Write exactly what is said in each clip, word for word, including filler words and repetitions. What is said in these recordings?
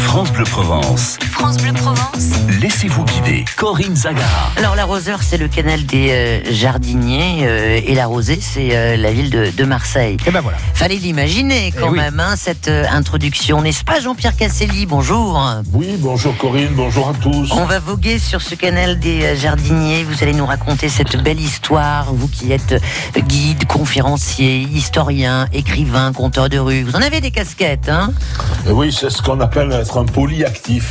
France Bleu Provence. France Bleu Provence. Laissez-vous guider. Corinne Zagara. Alors l'arroseur, c'est le canal des euh, jardiniers euh, et la rosée, c'est euh, la ville de, de Marseille. Et ben voilà. Fallait l'imaginer quand Eh oui. même, hein, cette euh, introduction, n'est-ce pas Jean-Pierre Casselli? Bonjour. Oui, bonjour Corinne, bonjour à tous. On va voguer sur ce canal des euh, jardiniers. Vous allez nous raconter cette belle histoire, vous qui êtes euh, guide, conférencier, historien, écrivain, conteur de rue. Vous en avez des casquettes, hein? Et oui, c'est ce qu'on appelle être un polyactif.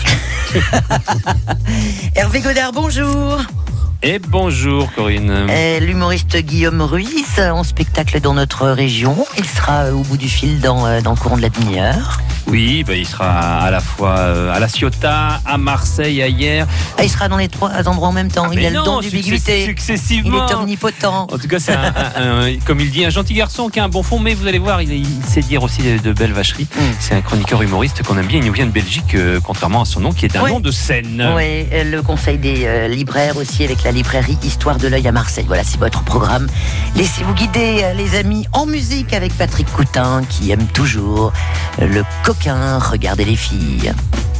Hervé Godard, bonjour. Et bonjour Corinne. Euh, L'humoriste Guillaume Ruiz, en spectacle dans notre région. Il sera euh, au bout du fil dans, euh, dans le courant de la demi-heure. Oui, bah, il sera à la fois euh, à La Ciotat, à Marseille, à Hyères. Ah, il sera dans les trois endroits en même temps. Ah, il mais a le non, don d'ubiquité. success- Il Successivement. est omnipotent. En tout cas, c'est un, un- un- comme il dit, un gentil garçon qui a un bon fond, mais vous allez voir, il, il sait dire aussi de, de belles vacheries. Mm. C'est un chroniqueur humoriste qu'on aime bien. Il nous vient de Belgique, euh, contrairement à son nom, qui est un Oui. nom de scène. Oui, euh, le conseil des euh, libraires aussi avec la librairie Histoire de l'œil à Marseille. Voilà, c'est votre programme. Laissez-vous guider, euh, les amis, en musique avec Patrick Coutin qui aime toujours euh, le coquin. Regardez les filles.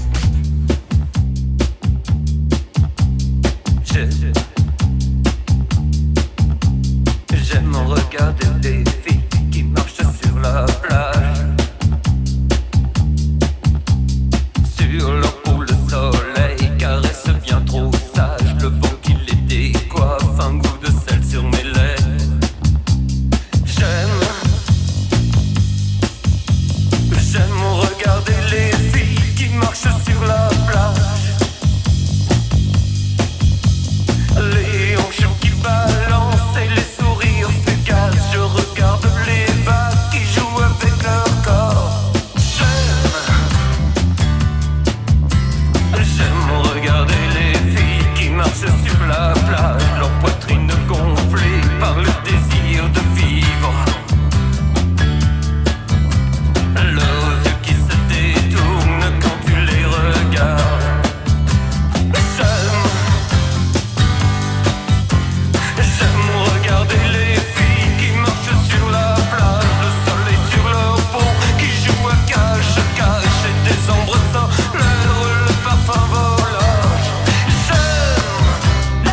J'aime regarder les filles qui marchent sur la plage. Sur leur peau le soleil caresse bien trop sage. Le vent qui les décoiffe, un goût de sel sur mes lèvres. J'aime, j'aime regarder les filles qui marchent sur la plage. Les hanches qui balancent et les sourires fugaces. Je regarde les vagues qui jouent avec leur corps. J'aime, j'aime regarder les filles qui marchent sur la plage. Leur poitrine gonflée par le désir de vivre. Leurs yeux qui se détournent quand tu les regardes. J'aime, J'aime regarder les filles qui marchent sur la plage. Le soleil sur leur peau qui joue à cache-cache. Et des ombres sans l'air, le parfum volage. J'aime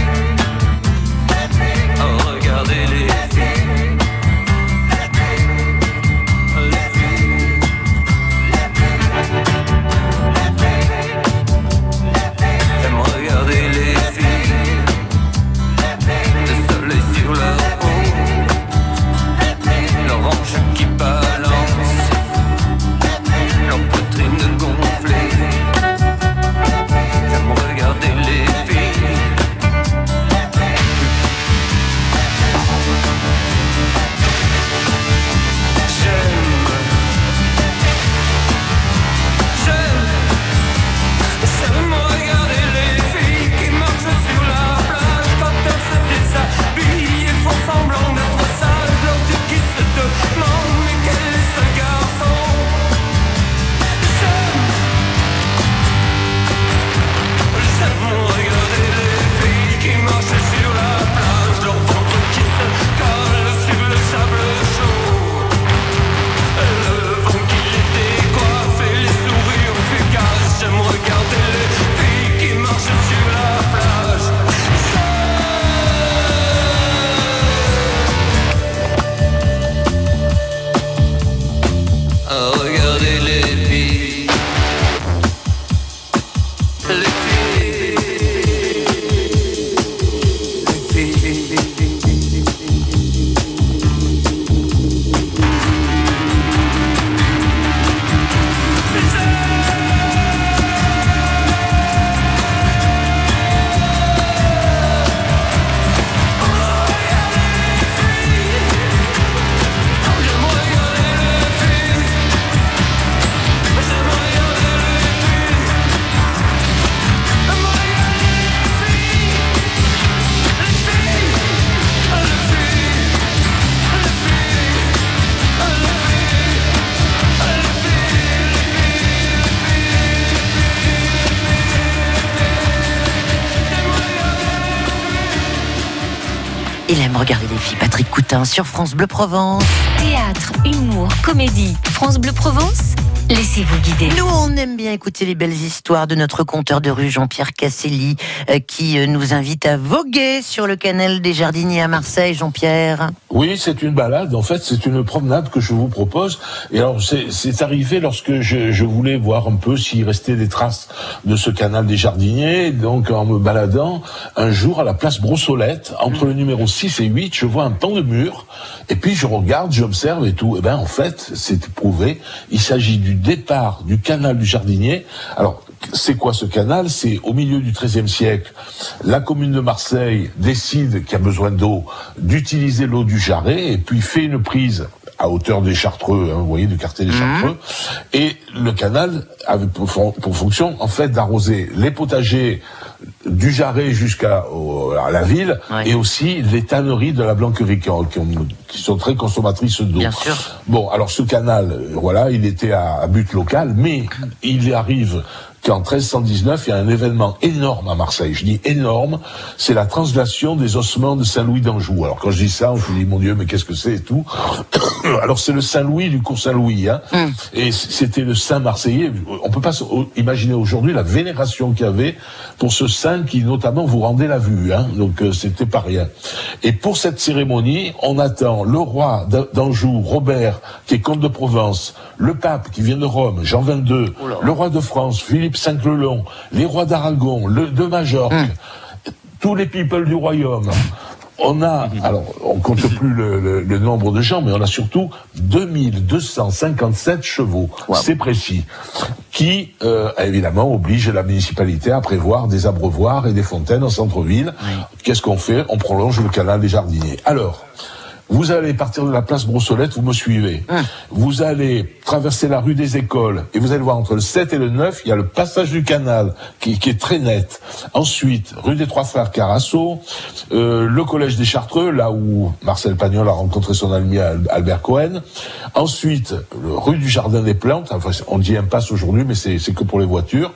oh, regarder les filles. Les filles. J'aime regarder les filles. Le soleil sur leur peau, leurs hanches qui balancent, leur poitrine gonflée. J'aime regarder les filles. J'aime, j'aime, j'aime regarder les filles qui marchent sur la plage. Quand elles se déshabillent, elles font semblant d'être sages. Leurs yeux qui se demandent mais quel est ce garçon. J'aime, j'aime regarder les filles qui marchent sur la plage. Leur ventre qui se colle sur le sable chaud. Le vent qui les décoiffe et les sourires fugaces. J'aime regarder les filles qui marchent sur la plage. À regarder les filles. Les filles. Les filles. Il aime regarder les filles. Patrick Coutin sur France Bleu Provence. Théâtre, humour, comédie. France Bleu Provence. Laissez-vous guider. Nous, on aime bien écouter les belles histoires de notre conteur de rue, Jean-Pierre Casselli, euh, qui euh, nous invite à voguer sur le canal des Jardiniers à Marseille. Jean-Pierre. Oui, c'est une balade. En fait, c'est une promenade que je vous propose. Et alors, c'est, c'est arrivé lorsque je, je voulais voir un peu s'il restait des traces de ce canal des Jardiniers. Donc, en me baladant, un jour, à la place Brossolette, entre le numéro six et huit, je vois un pan de mur. Et puis, je regarde, j'observe et tout. Et ben, en fait, c'est prouvé. Il s'agit du départ du canal du Jardinier. Alors, c'est quoi ce canal? C'est au milieu du treizième siècle. La commune de Marseille décide qu'il y a besoin d'eau, d'utiliser l'eau du Jarret, et puis fait une prise à hauteur des Chartreux, hein, vous voyez, du quartier des Chartreux. Mmh. Et le canal avait pour, pour fonction, en fait, d'arroser les potagers du Jarret jusqu'à au, à la ville, ouais. Et aussi les tanneries de la Blanquerie qui, ont, qui, ont, qui sont très consommatrices d'eau. Bien sûr. Bon, alors ce canal, voilà, il était à, à but local, mais il arrive qu'en treize cent dix-neuf, il y a un événement énorme à Marseille. Je dis énorme, c'est la translation des ossements de Saint-Louis d'Anjou. Alors quand je dis ça, on se dit, mon Dieu, mais qu'est-ce que c'est et tout. Alors c'est le Saint-Louis du cours Saint-Louis, hein. Mm. Et c'était le saint marseillais. On peut pas imaginer aujourd'hui la vénération qu'il y avait pour ce saint qui notamment vous rendait la vue, hein. Donc euh, c'était pas rien. Et pour cette cérémonie, on attend le roi d'Anjou, Robert, qui est comte de Provence, le pape qui vient de Rome, Jean vingt-deux, oh le roi de France, Philippe cinq-Lelon, les rois d'Aragon, le de Majorque, hum. tous les people du royaume. On a, alors, on compte plus le, le, le nombre de gens, mais on a surtout deux mille deux cent cinquante-sept chevaux, wow. C'est précis, qui, euh, évidemment, oblige la municipalité à prévoir des abreuvoirs et des fontaines en centre-ville. Oui. Qu'est-ce qu'on fait? On prolonge le canal des Jardiniers. Alors, vous allez partir de la place Brossolette, vous me suivez. Hum. Vous allez traverser la rue des Écoles et vous allez voir entre le sept et le neuf, il y a le passage du canal qui, qui est très net. Ensuite, rue des Trois Frères Carasso, euh, le collège des Chartreux, là où Marcel Pagnol a rencontré son ami Albert Cohen. Ensuite, rue du Jardin des Plantes, enfin, on dit impasse aujourd'hui, mais c'est, c'est que pour les voitures.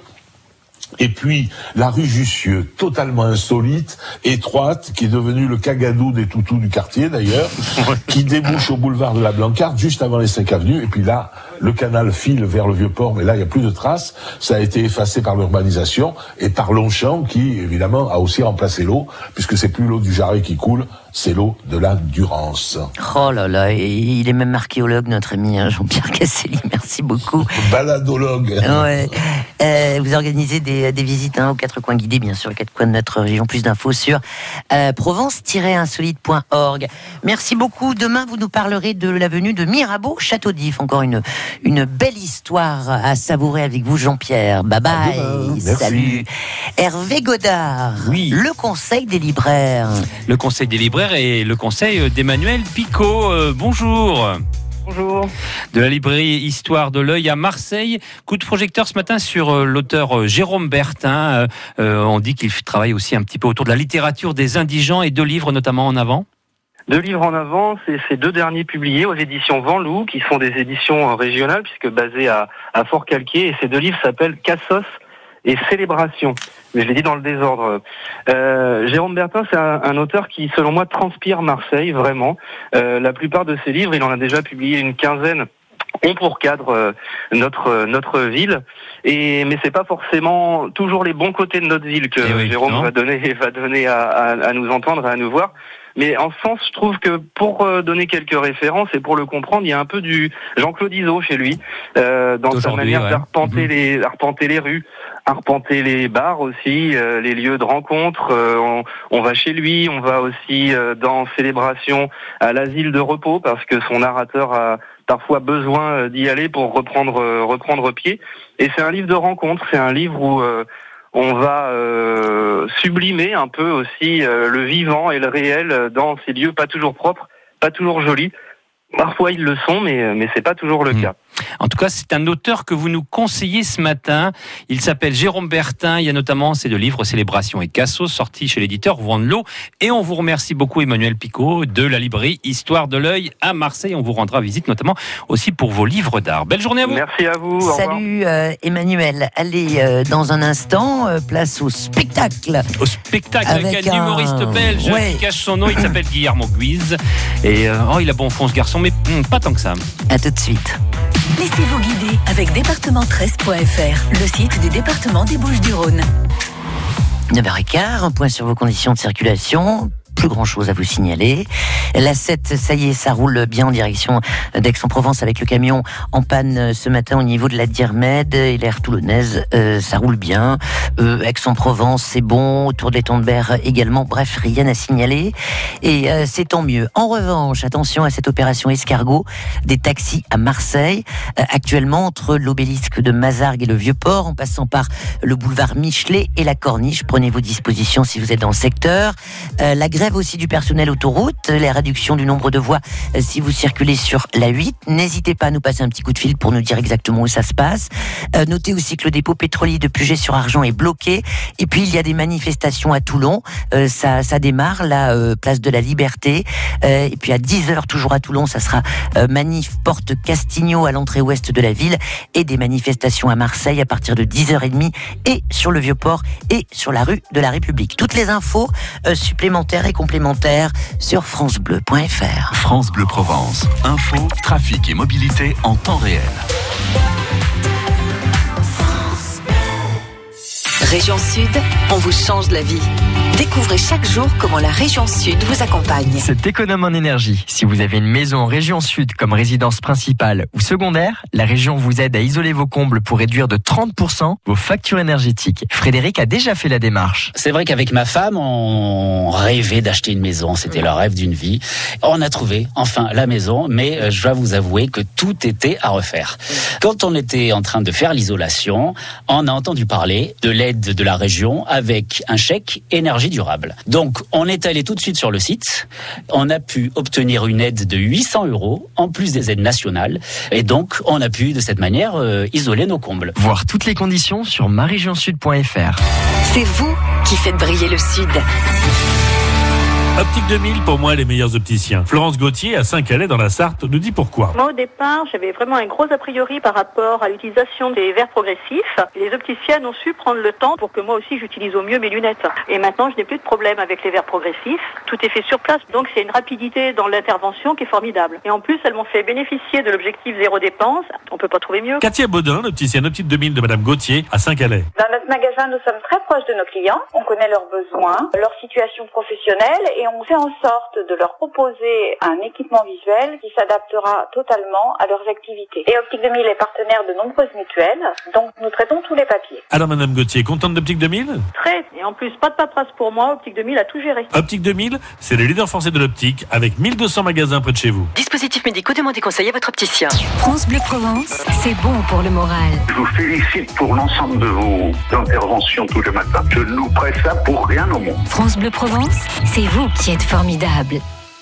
Et puis, la rue Jussieu, totalement insolite, étroite, qui est devenue le cagadou des toutous du quartier, d'ailleurs, qui débouche au boulevard de la Blancarde, juste avant les cinq avenues. Et puis là, le canal file vers le Vieux-Port, mais là, il n'y a plus de traces. Ça a été effacé par l'urbanisation et par Longchamp, qui, évidemment, a aussi remplacé l'eau, puisque c'est plus l'eau du Jarret qui coule, c'est l'eau de la Durance. Oh là là, et il est même archéologue, notre ami hein, Jean-Pierre Casselli, merci beaucoup. Baladologue. Ouais. Euh, vous organisez des, des visites hein, aux quatre coins guidés, bien sûr, aux quatre coins de notre région. Plus d'infos sur euh, provence tiret insolite point org. Merci beaucoup. Demain, vous nous parlerez de l'avenue de Mirabeau, Château d'If. Encore une, une belle histoire à savourer avec vous, Jean-Pierre. Bye bye. Salut. Hervé Godard, oui. Le conseil des libraires. Le conseil des libraires et le conseil d'Emmanuel Picot. Euh, bonjour. Bonjour. De la librairie Histoire de l'Œil à Marseille. Coup de projecteur ce matin sur euh, l'auteur euh, Jérôme Bertin. Euh, on dit qu'il travaille aussi un petit peu autour de la littérature des indigents et deux livres notamment en avant. Deux livres en avant, c'est ces deux derniers publiés aux éditions Venloup, qui sont des éditions régionales, puisque basées à, à Fort-Calquier. Et ces deux livres s'appellent Cassos et Célébration. Mais je l'ai dit dans le désordre. Euh, Jérôme Bertin, c'est un, un auteur qui, selon moi, transpire Marseille, vraiment. Euh, la plupart de ses livres, il en a déjà publié une quinzaine, ont pour cadre euh, notre euh, notre ville. Et mais c'est pas forcément toujours les bons côtés de notre ville que oui, Jérôme non. va donner va donner à, à, à nous entendre et à nous voir. Mais en sens, je trouve que pour donner quelques références et pour le comprendre, il y a un peu du Jean-Claude Izzo chez lui, euh, dans sa manière ouais. d'arpenter mmh. les arpenter les rues, arpenter les bars aussi, euh, les lieux de rencontre. Euh, on, on va chez lui, on va aussi euh, dans Célébration à l'asile de repos parce que son narrateur a parfois besoin d'y aller pour reprendre euh, reprendre pied. Et c'est un livre de rencontre, c'est un livre où euh, on va euh, sublimer un peu aussi euh, le vivant et le réel dans ces lieux pas toujours propres, pas toujours jolis. Parfois ils le sont, mais mais c'est pas toujours le mmh. cas. En tout cas, c'est un auteur que vous nous conseillez ce matin. Il s'appelle Jérôme Bertin. Il y a notamment ces deux livres, Célébration et Cassos, sortis chez l'éditeur Venloup. Et on vous remercie beaucoup, Emmanuel Picot, de la librairie Histoire de l'Œil à Marseille. On vous rendra visite notamment aussi pour vos livres d'art. Belle journée à vous. Merci à vous. Salut euh, Emmanuel. Allez, euh, dans un instant, euh, place au spectacle. Au spectacle avec, avec un humoriste belge ouais. qui cache son nom. Il s'appelle Guillermo Guise. Et euh, oh, il a bon fond ce garçon, mais hum, pas tant que ça. À tout de suite. Laissez-vous guider avec département treize point f r, le site du département des Bouches-du-Rhône. neuf heures quinze, un point sur vos conditions de circulation. Plus grand chose à vous signaler. La sept, ça y est, ça roule bien en direction d'Aix-en-Provence avec le camion en panne ce matin au niveau de la Diarmède et l'aire toulonnaise, euh, ça roule bien. Euh, Aix-en-Provence, c'est bon. Autour des Tondebert également. Bref, rien à signaler. Et euh, c'est tant mieux. En revanche, attention à cette opération escargot des taxis à Marseille. Euh, actuellement, entre l'obélisque de Mazargues et le Vieux-Port, en passant par le boulevard Michelet et la Corniche. Prenez vos dispositions si vous êtes dans le secteur. Euh, la grève aussi du personnel autoroute, la réduction du nombre de voies euh, si vous circulez sur la huit. N'hésitez pas à nous passer un petit coup de fil pour nous dire exactement où ça se passe. Euh, notez aussi que le dépôt pétrolier de Puget-sur-Argent est bloqué. Et puis, il y a des manifestations à Toulon. Euh, ça, ça démarre, la euh, place de la Liberté. Euh, et puis, à dix heures, toujours à Toulon, ça sera euh, manif porte Castigno à l'entrée ouest de la ville. Et des manifestations à Marseille à partir de dix heures trente et sur le Vieux-Port et sur la rue de la République. Toutes les infos euh, supplémentaires et complémentaires sur francebleu point f r. France Bleu Provence. Info, trafic et mobilité en temps réel. Région Sud, on vous change la vie. Découvrez chaque jour comment la Région Sud vous accompagne. C'est économe en énergie. Si vous avez une maison en Région Sud comme résidence principale ou secondaire, la région vous aide à isoler vos combles pour réduire de trente pour cent vos factures énergétiques. Frédéric a déjà fait la démarche. C'est vrai qu'avec ma femme, on rêvait d'acheter une maison. C'était le rêve d'une vie. On a trouvé enfin la maison, mais je dois vous avouer que tout était à refaire. Quand on était en train de faire l'isolation, on a entendu parler de l'aide de la région avec un chèque énergie durable. Donc, on est allé tout de suite sur le site. On a pu obtenir une aide de huit cents euros en plus des aides nationales. Et donc, on a pu de cette manière euh, isoler nos combles. Voir toutes les conditions sur ma région sud point f r. C'est vous qui faites briller le Sud. Optique deux mille, pour moi, les meilleurs opticiens. Florence Gauthier, à Saint-Calais, dans la Sarthe, nous dit pourquoi. Moi, au départ, j'avais vraiment un gros a priori par rapport à l'utilisation des verres progressifs. Les opticiennes ont su prendre le temps pour que moi aussi, j'utilise au mieux mes lunettes. Et maintenant, je n'ai plus de problème avec les verres progressifs. Tout est fait sur place, donc c'est une rapidité dans l'intervention qui est formidable. Et en plus, elles m'ont fait bénéficier de l'objectif zéro dépense. On peut pas trouver mieux. Katia Baudin, opticienne Optique deux mille de Madame Gauthier, à Saint-Calais. Dans notre magasin, nous sommes très proches de nos clients. On connaît leurs besoins, leur situation professionnelle et on fait en sorte de leur proposer un équipement visuel qui s'adaptera totalement à leurs activités. Et Optique deux mille est partenaire de nombreuses mutuelles, donc nous traitons tous les papiers. Alors Madame Gauthier, contente d'Optique deux mille ? Très, et en plus, pas de paperasse pour moi, Optique deux mille a tout géré. Optique deux mille, c'est le leader français de l'optique, avec mille deux cents magasins près de chez vous. Dispositifs médicaux, demandez conseil à votre opticien. France Bleu Provence, c'est bon pour le moral. Je vous félicite pour l'ensemble de vos interventions tous les matins. Je ne louperai ça pour rien au monde. France Bleu Provence, c'est vous qui êtes formidable.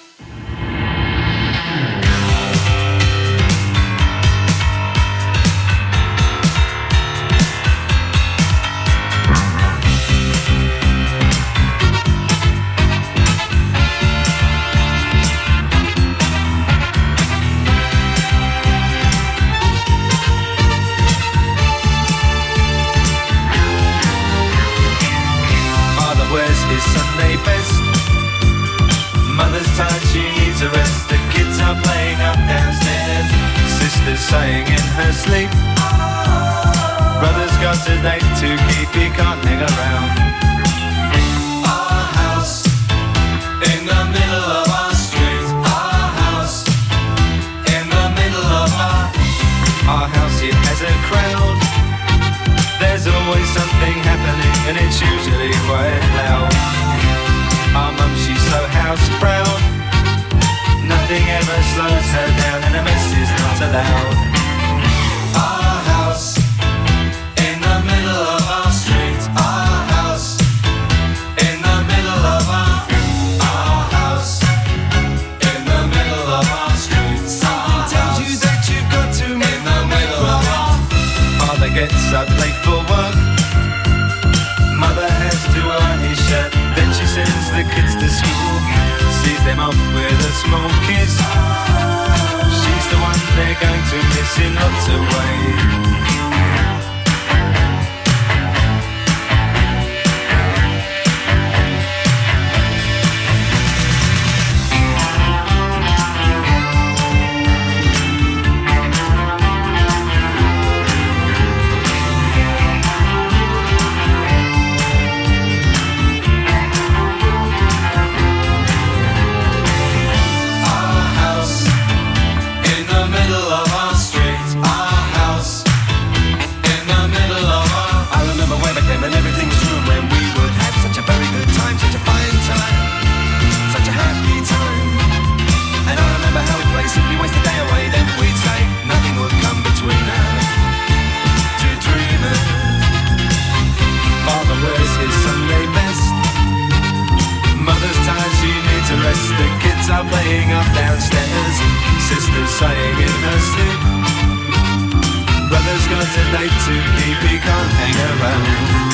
Sunday best. Mother's tired, she needs a rest. The kids are playing up downstairs. Sister's sighing in her sleep. Brother's got a date to keep, he can't hang around. Our house in the middle of our street. Our house in the middle of our Our house, it has a crowd. There's always something happening and it's usually quite loud. Our mum, she's so house proud. Nothing ever slows her down and a mess is not allowed. Our house in the middle of our street. Our house in the middle of our Our house in the middle of our street. Something tells you that you've got to make in the middle of our Father gets up late for work. Mother has to iron his shirt. Then she sends the kids to school, sees them off with a small kiss. She's the one they're going to miss in lots of ways. ground.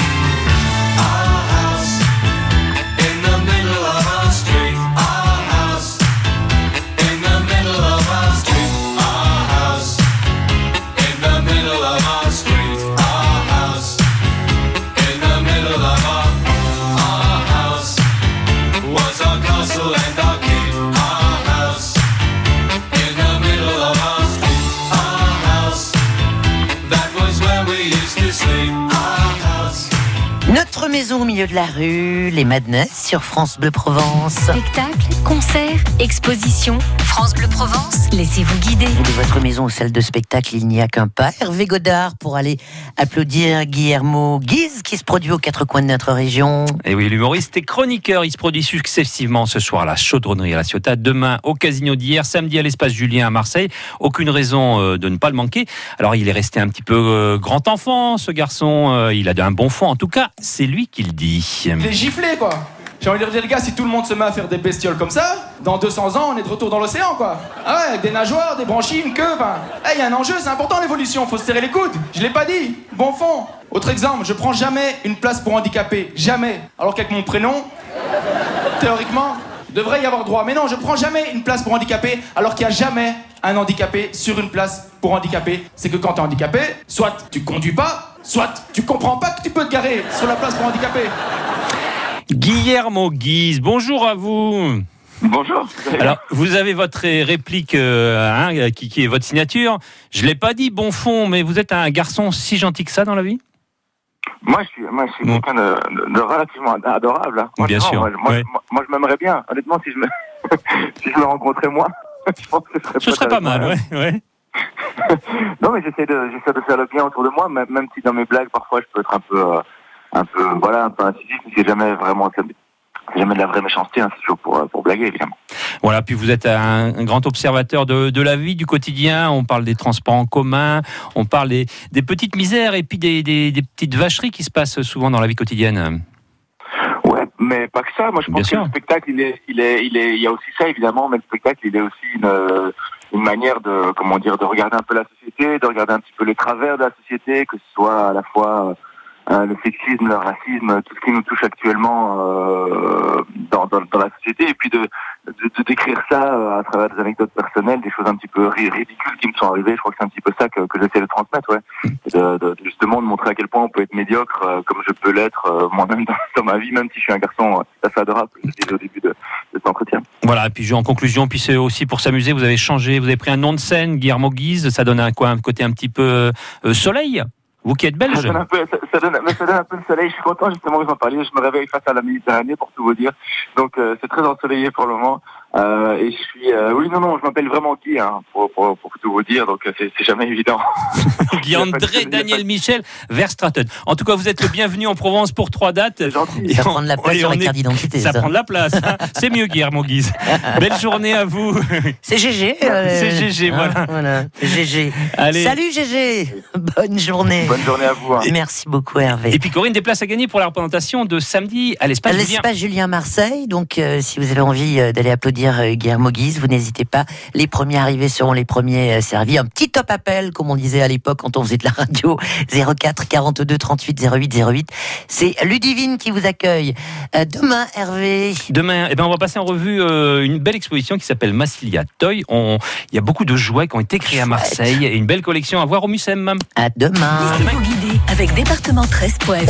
Our house in the middle of our street. Our house in the middle of our street. Our house in the middle of our street. Our house in the middle of our our house was our castle and our keep. Our house in the middle of our street. Our house, that was where we used to sleep. Our house. Notre maison au milieu de la rue, les Madness sur France Bleu Provence. Spectacles, concerts, expositions. France Bleu Provence, laissez-vous guider. De votre maison aux salles de spectacle, il n'y a qu'un pas. Hervé Godard pour aller applaudir Guillermo Guise qui se produit aux quatre coins de notre région. Et oui, l'humoriste et chroniqueur, il se produit successivement ce soir à la Chaudronnerie à la Ciotat, demain au Casino d'hier, samedi à l'Espace Julien à Marseille. Aucune raison euh, de ne pas le manquer. Alors il est resté un petit peu euh, grand enfant, ce garçon. Euh, il a un bon fond. En tout cas, c'est lui qui le dit. Il est giflé, quoi. J'ai envie de leur dire, les gars, si tout le monde se met à faire des bestioles comme ça, dans deux cents ans, on est de retour dans l'océan, quoi. Ah ouais, avec des nageoires, des branchies, une queue, enfin... Il y a un enjeu, c'est important l'évolution, faut se serrer les coudes. Je l'ai pas dit. Bon fond. Autre exemple, je prends jamais une place pour handicapés. Jamais. Alors qu'avec mon prénom, théoriquement, devrait y avoir droit. Mais non, je prends jamais une place pour handicapés, alors qu'il y a jamais un handicapé sur une place pour handicapés. C'est que quand t'es handicapé, soit tu conduis pas, soit tu comprends pas que tu peux te garer sur la place pour handicapés. Guillermo Guise, bonjour à vous. Bonjour. Alors, vous avez votre réplique euh, hein, qui, qui est votre signature. Je l'ai pas dit, bon fond, mais vous êtes un garçon si gentil que ça dans la vie? Moi, je suis, moi, je suis mmh. quelqu'un de, de, de relativement adorable. Hein. Moi, bien sûr. Moi, moi, ouais. moi, moi, je m'aimerais bien. Honnêtement, si je me, si je me rencontrais moi, je pense que ce serait, ce serait pas mal. Ouais, ouais. Non, mais j'essaie de, j'essaie de faire le bien autour de moi, même, même si dans mes blagues, parfois, je peux être un peu, euh, un peu, voilà, un peu incisif, mais c'est jamais vraiment, c'est jamais de la vraie méchanceté, hein, c'est toujours pour, pour blaguer, évidemment. Voilà, puis vous êtes un, un grand observateur de, de la vie, du quotidien. On parle des transports en commun, on parle des, des petites misères et puis des, des, des petites vacheries qui se passent souvent dans la vie quotidienne. Ouais, mais pas que ça. Moi, je pense Bien que sûr. le spectacle, il est, il est, il est, il y a aussi ça, évidemment, mais le spectacle, il est aussi une, une manière de, comment dire, de regarder un peu la société, de regarder un petit peu les travers de la société, que ce soit à la fois euh, le sexisme, le racisme, tout ce qui nous touche actuellement euh, dans, dans, dans la société, et puis de, de, de décrire ça euh, à travers des anecdotes personnelles, des choses un petit peu ridicules qui me sont arrivées. Je crois que c'est un petit peu ça que, que j'essaie de transmettre, ouais. De, de, justement de montrer à quel point on peut être médiocre, euh, comme je peux l'être euh, moi-même dans, dans ma vie, même si je suis un garçon euh, assez adorable, je disais au début de, de cet entretien. Voilà, et puis en conclusion, puis c'est aussi pour s'amuser, vous avez changé, vous avez pris un nom de scène, Guillermo Guise, ça donne un, quoi, un côté un petit peu euh, soleil. Vous qui êtes belge. Ça donne, un peu, ça, ça, donne, mais ça donne un peu le soleil. Je suis content justement que vous en parliez. Je me réveille face à la Méditerranée pour tout vous dire. Donc euh, c'est très ensoleillé pour le moment. Euh, et je suis... Euh, oui, non, non, je m'appelle vraiment Guy, hein, pour, pour, pour tout vous dire. Donc c'est, c'est jamais évident. Guy-André Daniel Michel Verstraeten. En tout cas, vous êtes le bienvenu en Provence pour trois dates. C'est gentil. Ça prend de la place ouais, sur la carte d'identité. Ça, ça prend de la place. Hein. C'est mieux, Guillermo Guise. Belle journée à vous. C'est G G. Euh... C'est G G, hein, voilà. voilà. G G. Allez. Salut G G. Bonne journée. Bonne journée à vous. Hein. Merci beaucoup Hervé. Et puis Corinne, des places à gagner pour la représentation de samedi à l'Espace Julien. L'Espace Julien Marseille. Donc euh, si vous avez envie euh, d'aller applaudir euh, Guillermo Guise, vous n'hésitez pas. Les premiers arrivés seront les premiers euh, servis. Un petit top appel, comme on disait à l'époque quand on faisait de la radio. zéro quatre quarante-deux trente-huit zéro huit zéro huit. C'est Ludivine qui vous accueille. Euh, demain, Hervé. Demain, eh ben, on va passer en revue euh, une belle exposition qui s'appelle Massilia Toy. On... Il y a beaucoup de jouets qui ont été créés à Marseille et une belle collection à voir au Mucem. À demain. Laissez-vous guider avec département treize point F R.